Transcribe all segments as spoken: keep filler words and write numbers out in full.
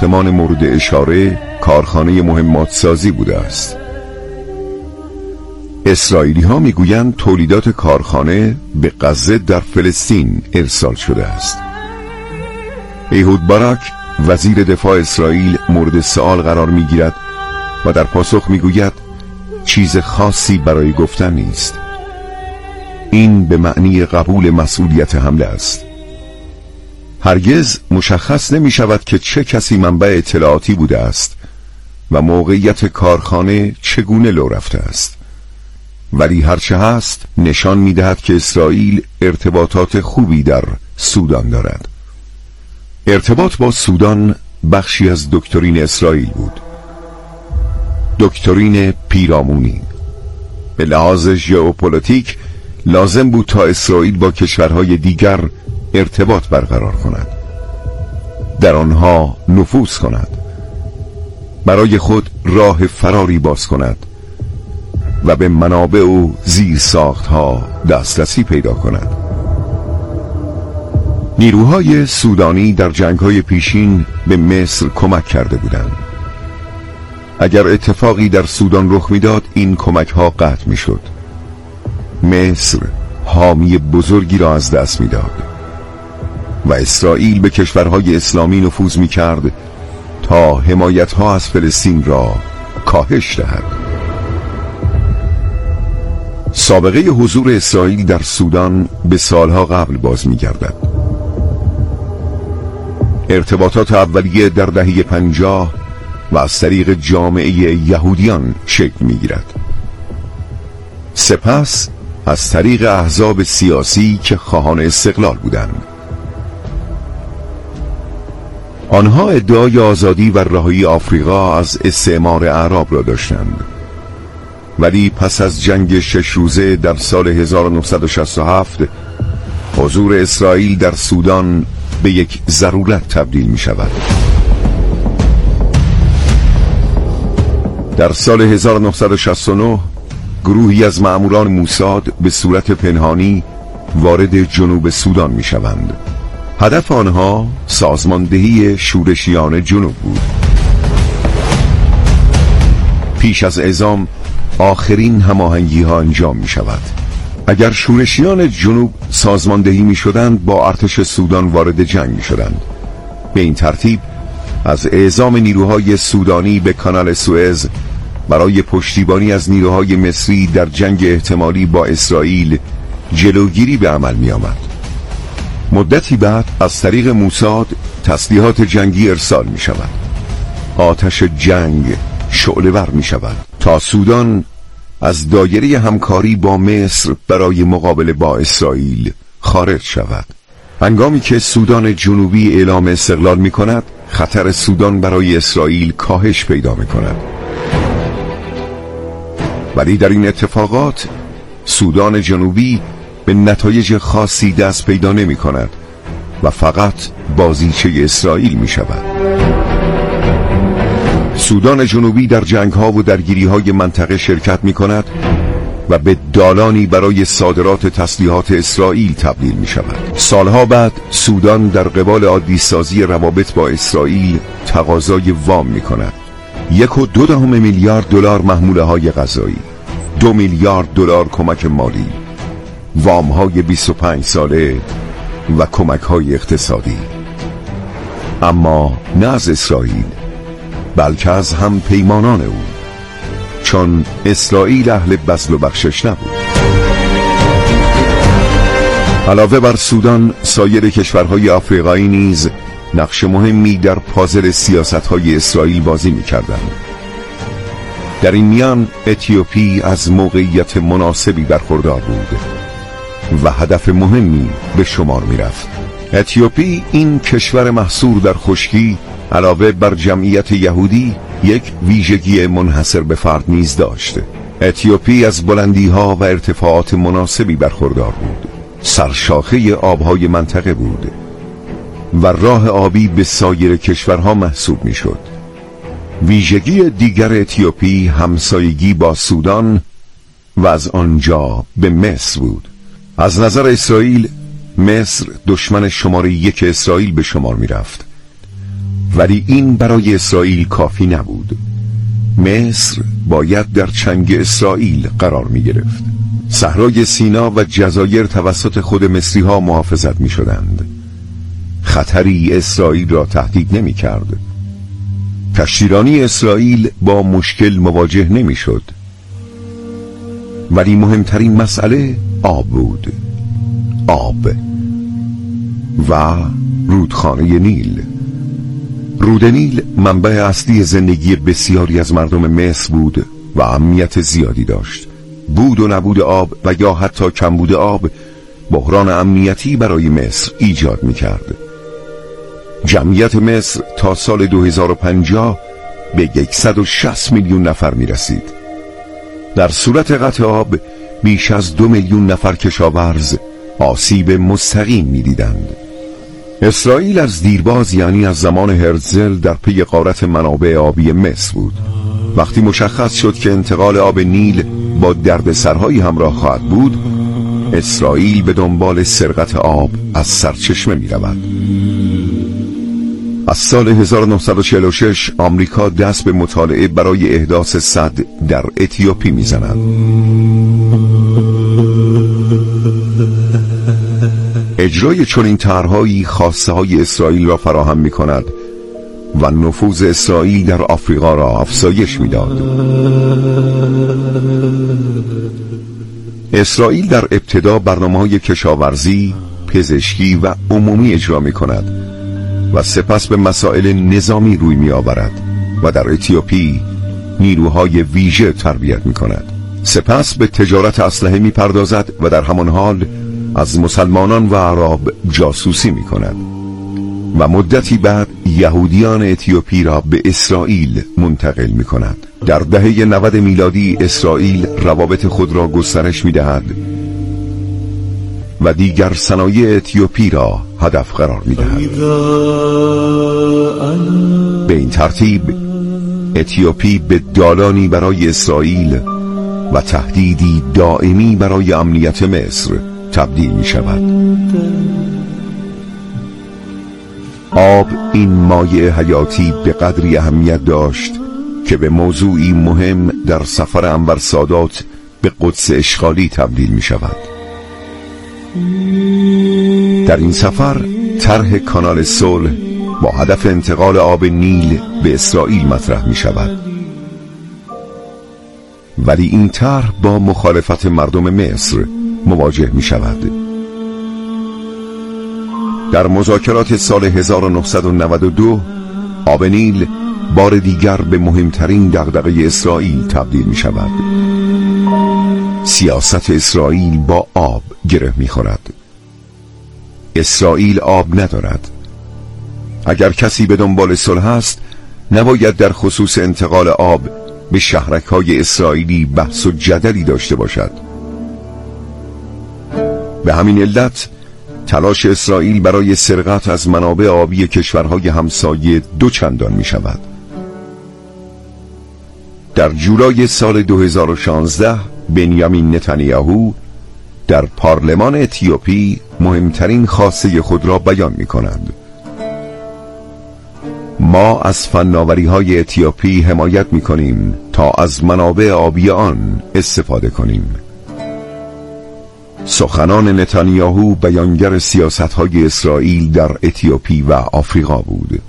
ساختمان مورد اشاره کارخانه مهمات سازی بوده است. اسرائیلی ها میگویند تولیدات کارخانه به غزه در فلسطین ارسال شده است. ایهود باراک وزیر دفاع اسرائیل مورد سؤال قرار میگیرد و در پاسخ میگوید چیز خاصی برای گفتن نیست. این به معنی قبول مسئولیت حمله است. هرگز مشخص نمی شود که چه کسی منبع اطلاعاتی بوده است و موقعیت کارخانه چگونه لو رفته است، ولی هرچه هست نشان می دهد که اسرائیل ارتباطات خوبی در سودان دارد. ارتباط با سودان بخشی از دکترین اسرائیل بود، دکترین پیرامونی. به لحاظ ژئوپلیتیک لازم بود تا اسرائیل با کشورهای دیگر ارتباط برقرار کند، در آنها نفوذ کند، برای خود راه فراری باز کند و به منابع و زیرساختها دسترسی پیدا کند. نیروهای سودانی در جنگ‌های پیشین به مصر کمک کرده بودند. اگر اتفاقی در سودان رخ میداد این کمک‌ها قطع میشد. مصر حامی بزرگی را از دست میداد و اسرائیل به کشورهای اسلامی نفوذ میکرد تا حمایت‌ها از فلسطین را کاهش دهد. سابقه حضور اسرائیل در سودان به سالها قبل باز می‌گردد. ارتباطات اولیه در دهه پنجاه و از طریق جامعه یهودیان شکل می‌گیرد. سپس از طریق احزاب سیاسی که خواهان استقلال بودند. آنها ادعای آزادی و رهایی آفریقا از استعمار اعراب را داشتند، ولی پس از جنگ شش روزه در سال هزار و نهصد و شصت و هفت حضور اسرائیل در سودان به یک ضرورت تبدیل می شود. در سال هزار و نهصد و شصت و نه گروهی از مأموران موساد به صورت پنهانی وارد جنوب سودان می شوند. هدف آنها سازماندهی شورشیان جنوب بود. پیش از اعزام آخرین هماهنگی ها انجام می شود. اگر شورشیان جنوب سازماندهی می شدند با ارتش سودان وارد جنگ می شدند. به این ترتیب از اعزام نیروهای سودانی به کانال سوئز برای پشتیبانی از نیروهای مصری در جنگ احتمالی با اسرائیل جلوگیری به عمل می آمد. مدتی بعد از طریق موساد تسلیحات جنگی ارسال می شود. آتش جنگ شعله‌ور می شود تا سودان از دایره همکاری با مصر برای مقابله با اسرائیل خارج شود. هنگامی که سودان جنوبی اعلام استقلال می کند، خطر سودان برای اسرائیل کاهش پیدا می کند. ولی در این اتفاقات سودان جنوبی به نتایج خاصی دست پیدا نمی کند و فقط بازیچه اسرائیل می شود. سودان جنوبی در جنگ ها و درگیری های منطقه شرکت می کند و به دالانی برای صادرات تسلیحات اسرائیل تبدیل می شود. سالها بعد سودان در قبال عادی سازی روابط با اسرائیل تقاضای وام می کند. یک و دو دهم میلیارد دلار محموله های غذایی، دو میلیارد دلار کمک مالی، وام های بیست و پنج ساله و کمک های اقتصادی. اما نه از اسرائیل بلکه از هم پیمانان او، چون اسرائیل اهل بذل و بخشش نبود. علاوه بر سودان سایر کشورهای آفریقایی نیز نقش مهمی در پازل سیاست‌های اسرائیل بازی می‌کردند. در این میان اتیوپی از موقعیت مناسبی برخوردار بود و هدف مهمی به شمار می‌رفت. اتیوپی این کشور محصور در خشکی علاوه بر جمعیت یهودی یک ویژگی منحصر به فرد نیز داشت. اتیوپی از بلندی‌ها و ارتفاعات مناسبی برخوردار بود. سرشاخه آب‌های منطقه بود و راه آبی به سایر کشورها محسوب می‌شد. ویژگی دیگر اتیوپی همسایگی با سودان و از آنجا به مصر بود. از نظر اسرائیل مصر دشمن شماره یک اسرائیل به شمار می رفت. ولی این برای اسرائیل کافی نبود. مصر باید در چنگ اسرائیل قرار می گرفت. صحرای سینا و جزایر توسط خود مصری ها محافظت می شدند. خطری اسرائیل را تهدید نمی کرد. کشتیرانی اسرائیل با مشکل مواجه نمی شد. ولی مهمترین مسئله آب بود. آب و رودخانه نیل. رود نیل منبع اصلی زندگی بسیاری از مردم مصر بود و اهمیت زیادی داشت. بود و نبود آب و یا حتی کمبود آب بحران امنیتی برای مصر ایجاد می کرد. جمعیت مصر تا سال دو هزار و پنجاه به صد و شصت میلیون نفر می رسید. در صورت قطع آب بیش از دو میلیون نفر کشاورز آسیب مستقیم می دیدند. اسرائیل از دیرباز، یعنی از زمان هرتزل، در پی غارت منابع آبی مصر بود. وقتی مشخص شد که انتقال آب نیل با دردسرهایی همراه خواهد بود، اسرائیل به دنبال سرقت آب از سرچشمه می رود. از سال هزار و نهصد و چهل و شش آمریکا دست به مطالعه برای احداث سد در اتیوپی می زند. اجرای چنین طرح‌هایی خواسته های اسرائیل را فراهم می کند و نفوذ اسرائیل در آفریقا را افزایش می داد. اسرائیل در ابتدا برنامه‌های کشاورزی، پزشکی و عمومی اجرا می کند و سپس به مسائل نظامی روی می آورد و در اتیوپی نیروهای ویژه تربیت می کند. سپس به تجارت اسلحه می پردازد و در همان حال از مسلمانان و عرب جاسوسی می کند و مدتی بعد یهودیان اتیوپی را به اسرائیل منتقل می کند. در دهه نود میلادی اسرائیل روابط خود را گسترش می دهد و دیگر صنایع اتیوپی را هدف قرار می دهد. به این ترتیب اتیوپی به دالانی برای اسرائیل و تهدیدی دائمی برای امنیت مصر تبدیل می شود. آب، این مایع حیاتی، به قدری اهمیت داشت که به موضوعی مهم در سفر انور سادات به قدس اشغالی تبدیل می شود. در این سفر طرح کانال صلح با هدف انتقال آب نیل به اسرائیل مطرح می شود. ولی این طرح با مخالفت مردم مصر مواجه می شود. در مذاکرات سال هزار و نهصد و نود و دو آب نیل بار دیگر به مهمترین دغدغه اسرائیل تبدیل می شود. سیاست اسرائیل با آب گره می خورد. اسرائیل آب ندارد. اگر کسی به دنبال صلح است، نباید در خصوص انتقال آب به شهرک‌های اسرائیلی بحث و جدلی داشته باشد. به همین علت تلاش اسرائیل برای سرقت از منابع آبی کشورهای همسایه دو چندان می شود. در جولای سال دو هزار و شانزده بنیامین نتانیاهو در پارلمان اتیوپی مهمترین خواسته خود را بیان می کند. ما از فناوری‌های اتیوپی حمایت می کنیم تا از منابع آبی آن استفاده کنیم. سخنان نتانیاهو بیانگر سیاست‌های اسرائیل در اتیوپی و آفریقا بود.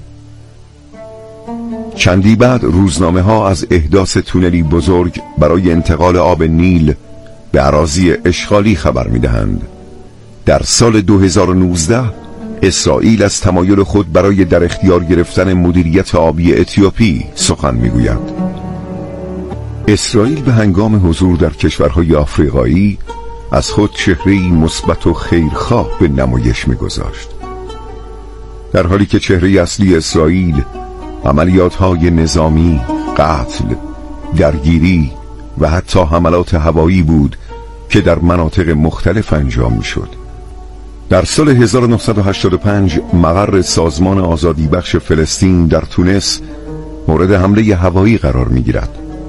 چندی بعد روزنامه‌ها از احداث تونلی بزرگ برای انتقال آب نیل به اراضی اشغالی خبر می‌دهند. در سال دو هزار و نوزده اسرائیل از تمایل خود برای در اختیار گرفتن مدیریت آبی اتیوپی سخن می‌گوید. اسرائیل به هنگام حضور در کشورهای آفریقایی از خود چهره‌ای مثبت و خیرخواه به نمایش می‌گذاشت، در حالی که چهره اصلی اسرائیل عملیات‌های نظامی، قتل، درگیری و حتی حملات هوایی بود که در مناطق مختلف انجام می‌شد. در سال هزار و نهصد و هشتاد و پنج مقر سازمان آزادی بخش فلسطین در تونس مورد حمله هوایی قرار می‌گیرد.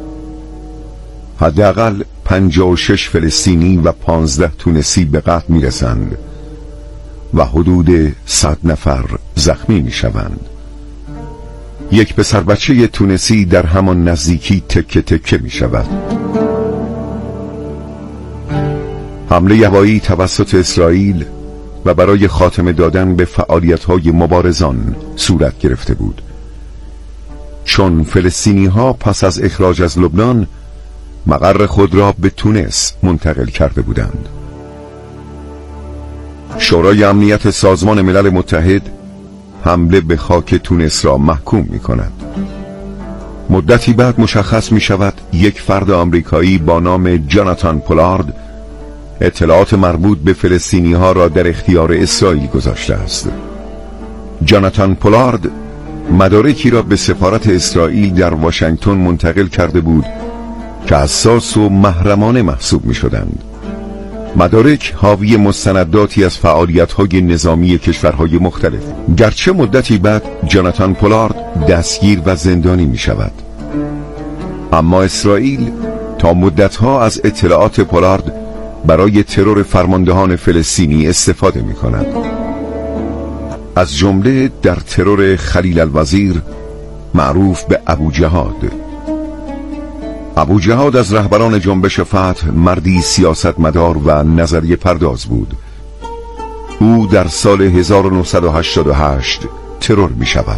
حداقل پنجاه و شش فلسطینی و پانزده تونسی به قتل می‌رسند و حدود صد نفر زخمی می‌شوند. یک پسر بچه تونسی در همان نزدیکی تکه تکه می شود. حمله هوایی توسط اسرائیل و برای خاتمه دادن به فعالیت‌های مبارزان صورت گرفته بود، چون فلسطینی‌ها پس از اخراج از لبنان مقر خود را به تونس منتقل کرده بودند. شورای امنیت سازمان ملل متحد حمله به خاک تونس را محکوم می کند. مدتی بعد مشخص می شود یک فرد آمریکایی با نام جاناتان پولارد اطلاعات مربوط به فلسطینی ها را در اختیار اسرائیل گذاشته است. جاناتان پولارد مدارکی را به سفارت اسرائیل در واشنگتن منتقل کرده بود که حساس و محرمانه محسوب می شدند. مدارک حاوی مستنداتی از فعالیت‌های نظامی کشورهای مختلف. گرچه مدتی بعد جاناتان پولارد دستگیر و زندانی می شود، اما اسرائیل تا مدتها از اطلاعات پولارد برای ترور فرماندهان فلسطینی استفاده می کند، از جمله در ترور خلیل الوزیر معروف به ابو جهاد. ابو جهاد از رهبران جنبش فتح مردی سیاستمدار و نظریه پرداز بود. او در سال هزار و نهصد و هشتاد و هشت ترور می شود.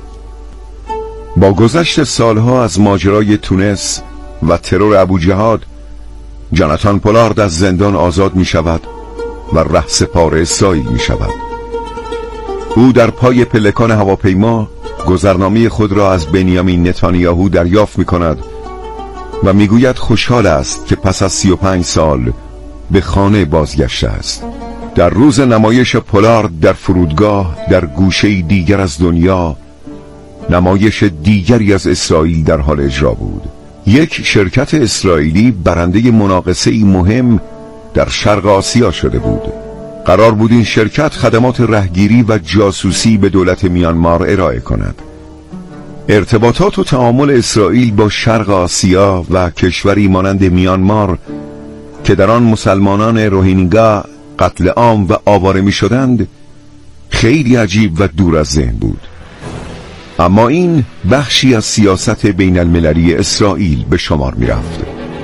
با گذشت سالها از ماجرای تونس و ترور ابو جهاد، جاناتان پولارد از زندان آزاد می شود و رهسپار اسرائیل می شود. او در پای پلکان هواپیما گذرنامه خود را از بنیامین نتانیاهو دریافت می کند و میگوید خوشحال است که پس از سی و پنج سال به خانه بازگشته است. در روز نمایش پولارد در فرودگاه در گوشه دیگر از دنیا، نمایش دیگری از اسرائیل در حال اجرا بود. یک شرکت اسرائیلی برنده مناقصه‌ای مهم در شرق آسیا شده بود. قرار بود این شرکت خدمات رهگیری و جاسوسی به دولت میانمار ارائه کند. ارتباطات و تعامل اسرائیل با شرق آسیا و کشوری مانند میانمار که در آن مسلمانان روهینگا قتل عام و آواره می شدند خیلی عجیب و دور از ذهن بود. اما این بخشی از سیاست بین المللی اسرائیل به شمار می رفت.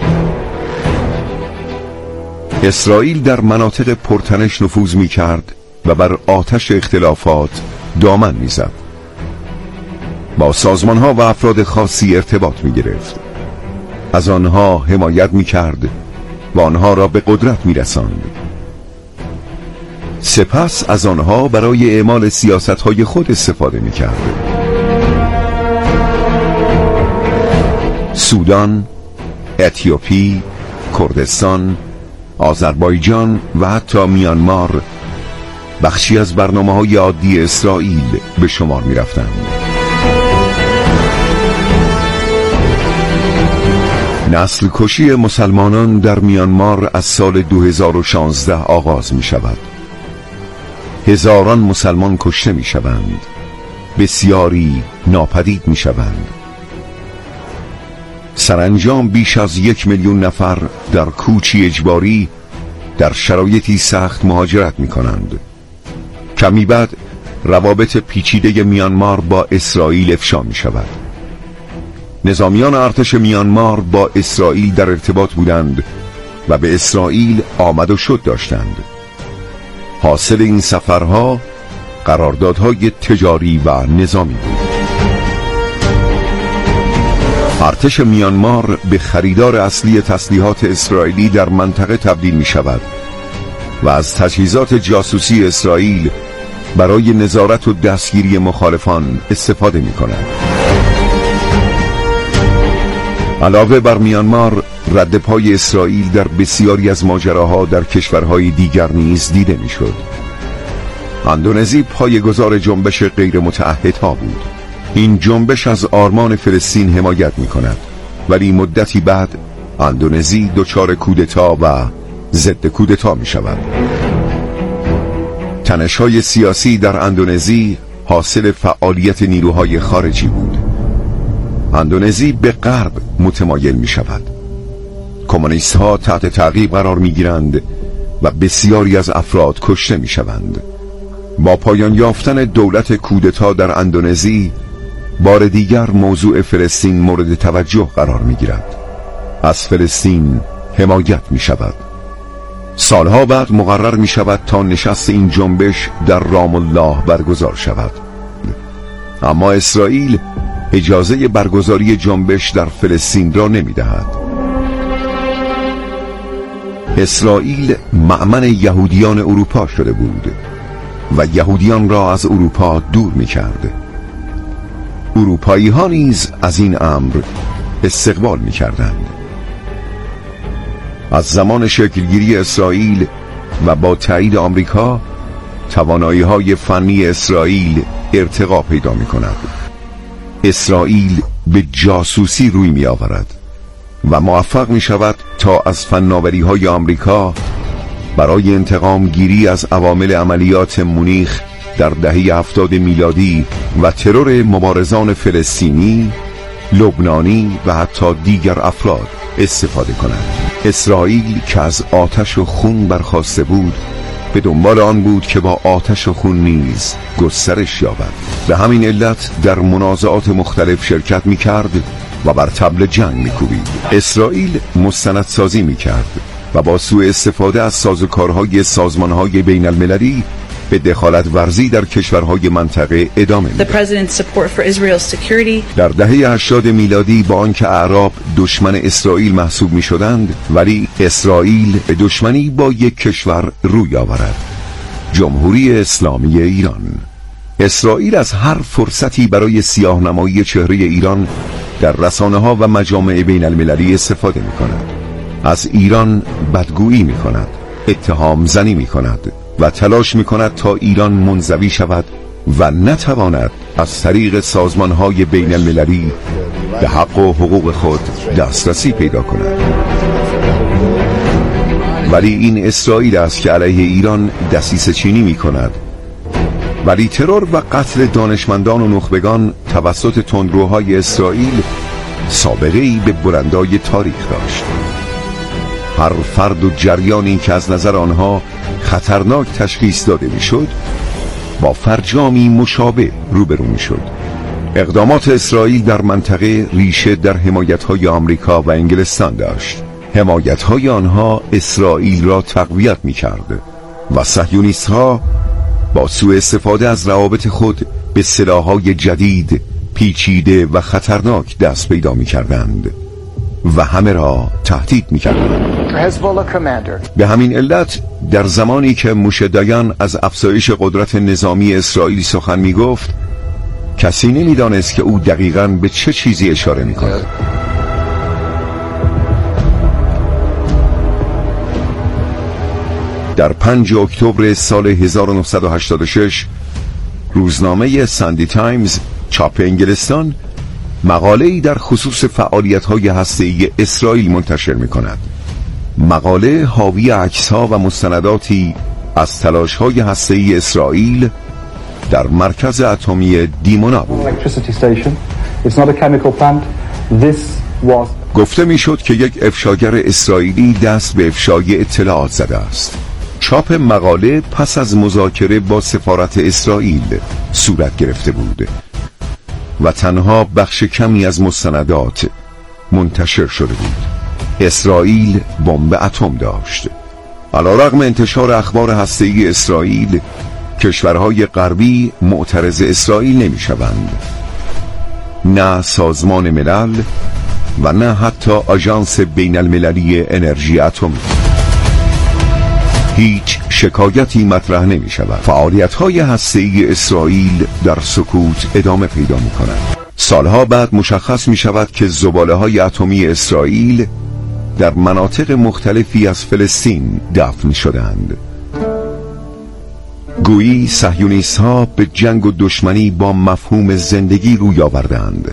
اسرائیل در مناطق پرتنش نفوذ می کرد و بر آتش اختلافات دامن می زد. با سازمان ها و افراد خاصی ارتباط می گرفت، از آنها حمایت می کرد و آنها را به قدرت می رساند. سپس از آنها برای اعمال سیاست های خود استفاده می کرد. سودان، اتیوپی، کردستان، آذربایجان و حتی میانمار بخشی از برنامه‌های عادی اسرائیل به شمار می رفتند. نسل کشی مسلمانان در میانمار از سال دو هزار و شانزده آغاز می شود. هزاران مسلمان کشته می شوند، بسیاری ناپدید می شوند. سرانجام بیش از یک میلیون نفر در کوچی اجباری در شرایطی سخت مهاجرت می کنند. کمی بعد روابط پیچیده میانمار با اسرائیل افشا می شود. نظامیان ارتش میانمار با اسرائیل در ارتباط بودند و به اسرائیل آمد و شد داشتند. حاصل این سفرها قراردادهای تجاری و نظامی بود. ارتش میانمار به خریدار اصلی تسلیحات اسرائیلی در منطقه تبدیل می شود و از تجهیزات جاسوسی اسرائیل برای نظارت و دستگیری مخالفان استفاده می کند. علاوه بر میانمار، رد پای اسرائیل در بسیاری از ماجراها در کشورهای دیگر نیز دیده می شد. اندونزی پایه‌گذار جنبش غیر متعهدها بود. این جنبش از آرمان فلسطین حمایت می کند، ولی مدتی بعد اندونزی دچار کودتا و ضد کودتا می شود. تنش‌های سیاسی در اندونزی حاصل فعالیت نیروهای خارجی بود. اندونزی به غرب متمایل می شود. کمونیست ها تحت تعقیب قرار می گیرند و بسیاری از افراد کشته می شوند. با پایان یافتن دولت کودتا در اندونزی، بار دیگر موضوع فلسطین مورد توجه قرار می گیرد. از فلسطین حمایت می شود. سالها بعد مقرر می شود تا نشست این جنبش در رام الله برگزار شود، اما اسرائیل اجازه برگزاری جنبش در فلسطین را نمی دهد. اسرائیل مأمن یهودیان اروپا شده بود و یهودیان را از اروپا دور می کرد. اروپایی ها نیز از این امر استقبال می کردند. از زمان شکلگیری اسرائیل و با تایید آمریکا، توانایی های فنی اسرائیل ارتقا پیدا می کند. اسرائیل به جاسوسی روی می آورد و موفق می شود تا از فناوری های آمریکا برای انتقام گیری از عوامل عملیات مونیخ در دهه هفتاد میلادی و ترور مبارزان فلسطینی، لبنانی و حتی دیگر افراد استفاده کند. اسرائیل که از آتش و خون برخاسته بود، به دنبال آن بود که با آتش و خون نیز گسترش یابد. به همین علت در منازعات مختلف شرکت می کرد و بر طبل جنگ می کوبید. اسرائیل مستندسازی می کرد و با سوء استفاده از سازوکارهای سازمانهای بین المللی به دخالت ورزی در کشورهای منطقه ادامه می‌دهد. در دهه هشتاد میلادی با آنکه اعراب دشمن اسرائیل محسوب می‌شدند، ولی اسرائیل به دشمنی با یک کشور روی آورد: جمهوری اسلامی ایران. اسرائیل از هر فرصتی برای سیاه‌نمایی چهره ایران در رسانه‌ها و مجامع بین المللی استفاده می‌کند. از ایران بدگویی می‌کند، اتهام زنی می‌کند و تلاش می‌کند تا ایران منزوی شود و نتواند از طریق سازمان‌های بین المللی به حق و حقوق خود دسترسی پیدا کند. ولی این اسرائیل است که علیه ایران دسیسه چینی می‌کند. ولی ترور و قتل دانشمندان و نخبگان توسط تندروهای اسرائیل سابقه‌ای به بلندای تاریخ داشت. هر فرد و جریانی که از نظر آنها خطرناک تشخیص داده میشد، با فرجامی مشابه روبرو میشد. اقدامات اسرائیل در منطقه ریشه در حمایت‌های آمریکا و انگلستان داشت. حمایت‌های آنها اسرائیل را تقویت می‌کرد و صهیونیست‌ها با سوء استفاده از روابط خود به سلاح‌های جدید، پیچیده و خطرناک دست پیدا می‌کردند و همه را تهدید می‌کردند. به همین علت در زمانی که موشه دایان از افزایش قدرت نظامی اسرائیل سخن می‌گفت، کسی نمی‌دانست که او دقیقاً به چه چیزی اشاره می‌کند. در پنجم اکتبر سال هزار و نهصد و هشتاد و شش روزنامه ساندی تایمز چاپ انگلستان مقاله‌ای در خصوص فعالیت‌های هسته‌ای اسرائیل منتشر می‌کند. مقاله حاوی عکس‌ها و مستنداتی از تلاش‌های هسته‌ای اسرائیل در مرکز اتمی دیمونا بود. گفته می‌شد که یک افشاگر اسرائیلی دست به افشای اطلاعات زده است. چاپ مقاله پس از مذاکره با سفارت اسرائیل صورت گرفته بود و تنها بخش کمی از مستندات منتشر شده بود. اسرائیل بمب اتم داشت. علیرغم انتشار اخبار هسته‌ای اسرائیل، کشورهای غربی معترض اسرائیل نمی‌شوند. نه سازمان ملل و نه حتی آژانس بین المللی انرژی اتمی. هیچ شکایتی مطرح نمی شود. فعالیت های هسته‌ای اسرائیل در سکوت ادامه پیدا می کند. سالها بعد مشخص می شود که زباله های اتمی اسرائیل در مناطق مختلفی از فلسطین دفن شدند. گویی صهیونیست ها به جنگ و دشمنی با مفهوم زندگی روی آوردند.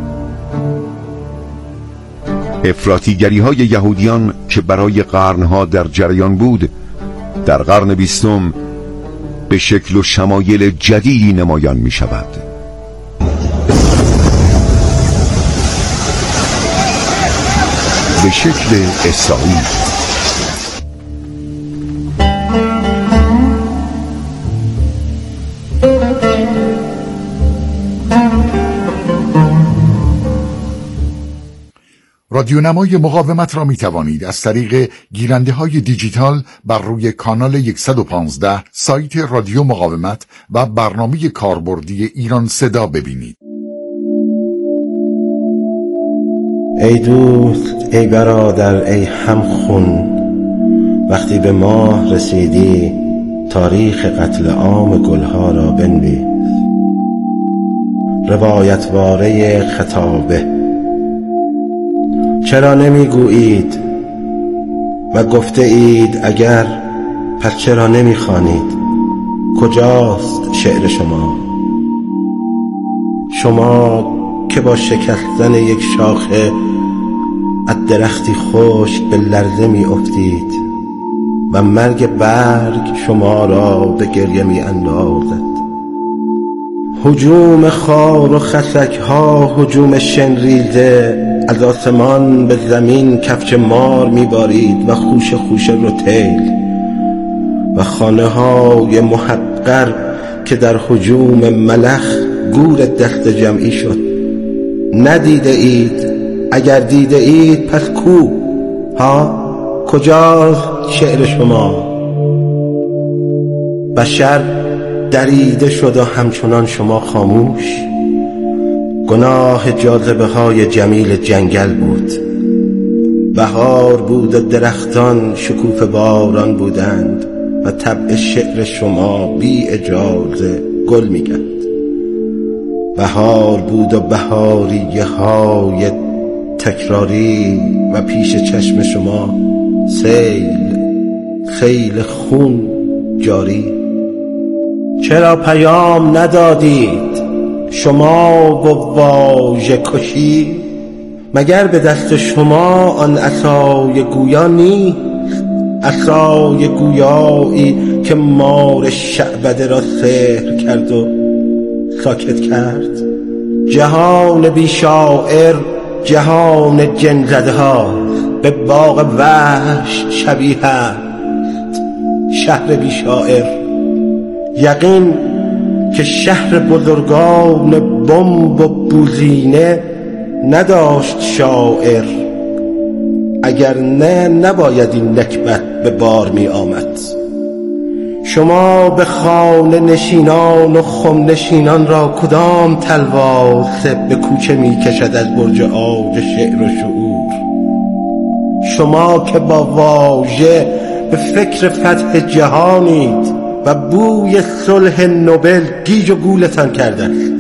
افراطیگری های یهودیان که برای قرنها در جریان بود، در قرن بیستم به شکل و شمایل جدیدی نمایان می شود. به شکل اسرائیل. رادیونمای مقاومت را می توانید از طریق گیرنده های دیجیتال بر روی کانال صد و پانزده سایت رادیو مقاومت و برنامه کاربردی ایران صدا ببینید. ای دوست، ای برادر، ای همخون، وقتی به ماه رسیدی تاریخ قتل عام گلها را بنویس. روایتواره خطابه. چرا نمیگویید و گفته اید اگر، پس چرا نمیخوانید؟ کجاست شعر شما؟ شما که با شکستن یک شاخه از درختی خشک به لرزه می افتید و مرگ برگ شما را به گریه می اندازد. هجوم خار و خسک ها، هجوم شنریزه از آسمان به زمین کفچ مار می بارید و خوش خوش روتیل و خانه های محقر که در هجوم ملخ گور دست جمعی شد. ندیده اید؟ اگر دیده اید پس کو؟ ها؟ کجاست شعر شما؟ بشر دریده شد و همچنان شما خاموش. گناه جاذبه های جمیل جنگل بود. بهار بود و درختان شکوفه باران بودند و طبع شعر شما بی اجازه گل می‌کرد. بهار بود و بهاریه های تکراری و پیش چشم شما سیل خیل خون جاری. چرا پیام ندادید؟ شما گواژه کشی؟ مگر به دست شما آن عصای گویا نیست؟ عصای گویایی که مار شعبده را سحر کرد و ساکت کرد. جهان بی شاعر جهان جن زده ها به باغ وحش شبیه است. شهر بی شاعر، یقین که شهر بزرگان بمب و بوزینه نداشت شاعر، اگر نه نباید این نکبت به بار می آمد. شما به خانه نشینان و خم نشینان را کدام تلواسه به کوچه می کشد از برج آج شعر و شعور؟ شما که با واژه به فکر فتح جهانید و بوی صلح نوبل گیج و گولتان کرده است.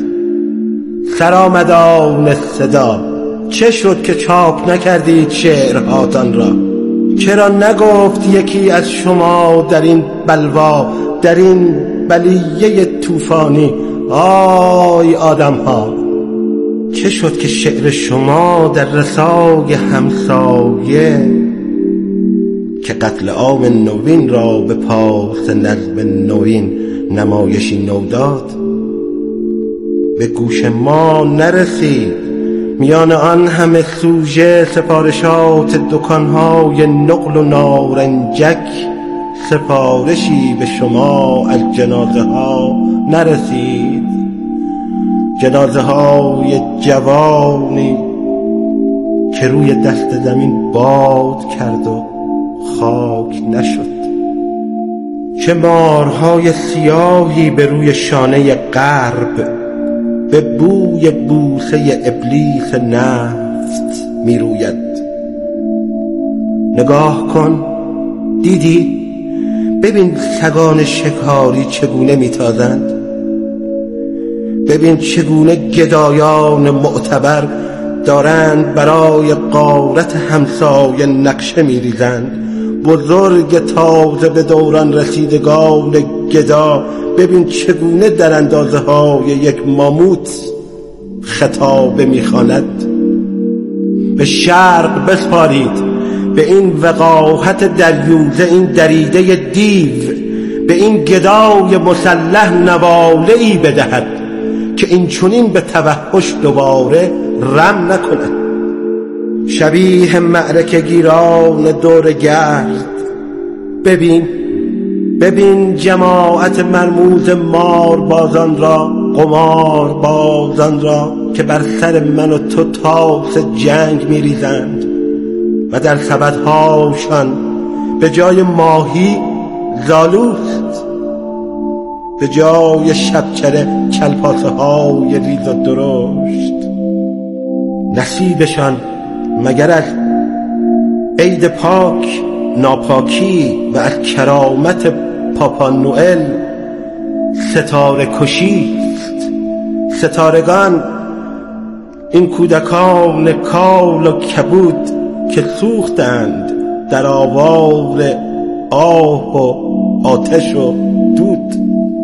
سرآمدان صدا، چه شد که چاپ نکردید شعرهاتان را؟ چرا نگفت یکی از شما در این بلوا، در این بلیه طوفانی؟ آی آدم ها، چه شد که شعر شما در رسای همسایه که قتل عام نوین را به پاس نظم نوین نمایشی نو داد به گوش ما نرسید؟ میان آن همه سوژه سفارشات دکانهای نقل و نارنجک سفارشی به شما از جنازه ها نرسید؟ جنازه های جوانی که روی دست زمین باد کرد و خاک نشد. چه مارهای سیاهی به روی شانه غرب به بوی بوسه ابلیس نفت می روید. نگاه کن، دیدی؟ ببین سگان شکاری چگونه می تازند. ببین چگونه گدایان معتبر دارند برای غارت همسایه نقشه می ریزند. بزرگ تازه به دوران رسیدگان گدا ببین چگونه در اندازه های یک ماموت خطابه میخواند. به شرق بسپارید، به این وقاحت دریوزه، این دریده دیو، به این گدای مسلح نواله‌ای بدهد که این چنین به توحش دوباره رم نکند. شبیه معرکه گیران دور گرد، ببین ببین جماعت مرموز مار بازان را، قمار بازان را که بر سر من و تو تاس جنگ میریزند. و در سبدهاشان به جای ماهی زالوست، به جای شبچره کلپاسه های ریز و درشت. نصیبشان مگر از عید پاک ناپاکی و از کرامت پاپا نوئل ستاره کشیست؟ ستارگان این کودکان کال و کبود که سوختند در آوار آه و آتش و دود.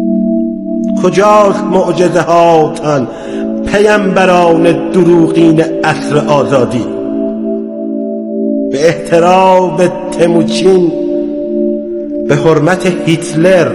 کجاست معجزه هاتان پیامبران دروغین عصر آزادی؟ به احترام تموچین، به حرمت هیتلر،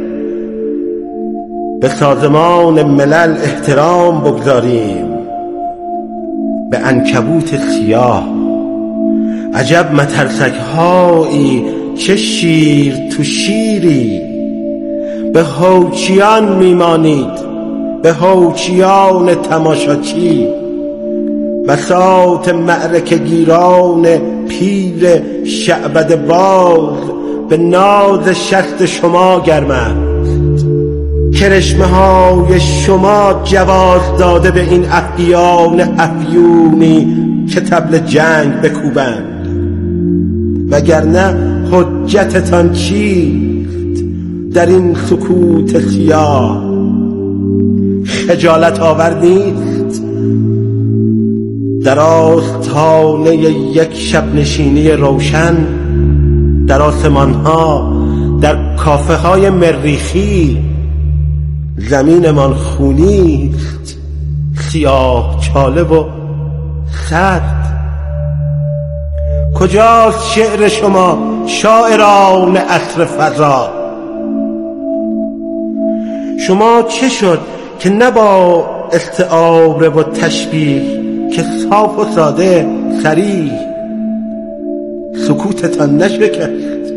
به سازمان ملل احترام بگذاریم. به عنکبوت سیاه عجب مترسک هایی، چه شیر تو شیری. به هوچیان میمانید، به هوچیان تماشاچی. بساط معرکه گیران پیر شعبد باز به ناز شست شما گرم است. کرشمه های شما جواز داده به این افیان افیونی که طبل جنگ بکوبند. وگرنه حجتتان چیست در این سکوت سیاه؟ خجالت آور نیست در آستانه یک شب نشینی روشن، در آسمان ها، در کافه های مریخی زمینمان خونیست، سیاه چاله و سرد. کجاست شعر شما شاعران عصر فضا؟ شما چه شد که نه با استعاره و تشبیه که صاف و ساده صریح سکوتتان نشکست؟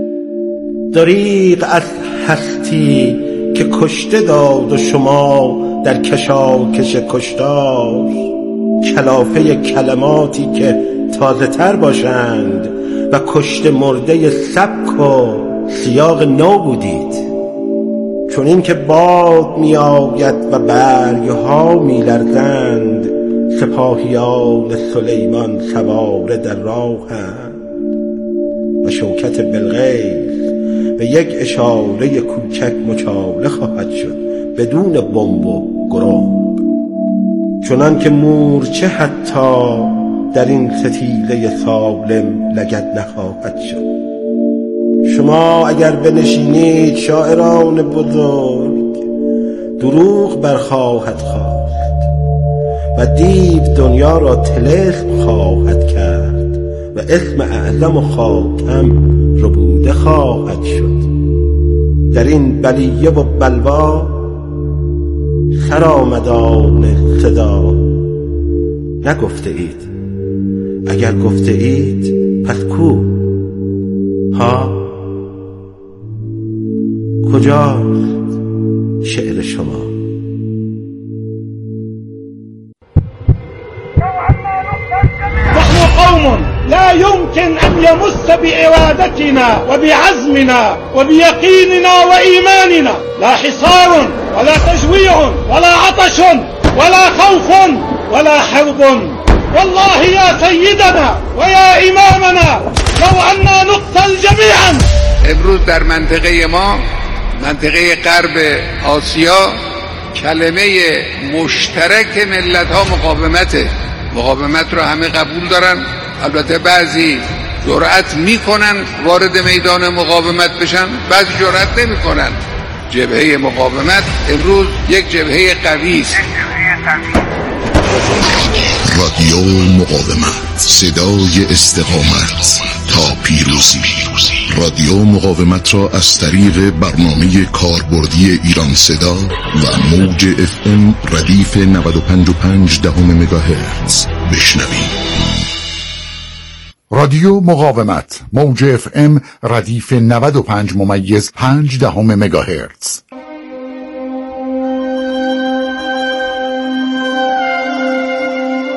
دریغ از هستی که کشته داد و شما در کشاکش کشتار کلافه کلماتی که تازه تر باشند و کشته مرده سبک و سیاق نو بودید. چون این که باد می آید و برگها می لرزند، سپاهیان سلیمان سواره در راهند و شوکت بلقیس به یک اشاره کوچک مچاله خواهد شد بدون بمب و گرنگ. چنان که مورچه حتی در این ستیزه سالم لگد نخواهد شد. شما اگر بنشینید شاعران بزرگ، دروغ برخواهد خواست و دیو دنیا را طلسم خواهد کرد و اسم اعظم و خاتم ربوده خواهد شد. در این بلیه و بلوا سرآمدان صدا نگفته اید. اگر گفته اید پس کو؟ ها؟ کجاست شعر شما؟ نحن قوم لا يمكن أن يمس بإرادتنا وبعزمنا وبيقيننا وإيماننا لا حصار ولا تجويع ولا عطش ولا خوف ولا حرب. والله يا سيدنا ويا إمامنا لو أننا نقتل جميعا. امروز در منطقه ما، منطقه غرب آسیا، کلمه مشترک ملت ها مقاومته. مقاومت رو همه قبول دارن، البته بعضی جرأت میکنن وارد میدان مقاومت بشن، بعضی جرأت نمیکنن. جبهه مقاومت امروز یک جبهه قوی است. رادیو مقاومت، صدای استقامت تا پیروزی. رادیو مقاومت را از طریق برنامه کاربردی ایران صدا و موج اف ام ردیف نود و پنج و پنج دهم مگاهرتز بشنوید. رادیو مقاومت، موج اف ام ردیف نود و پنج ممیز پنج دهم مگاهرتز.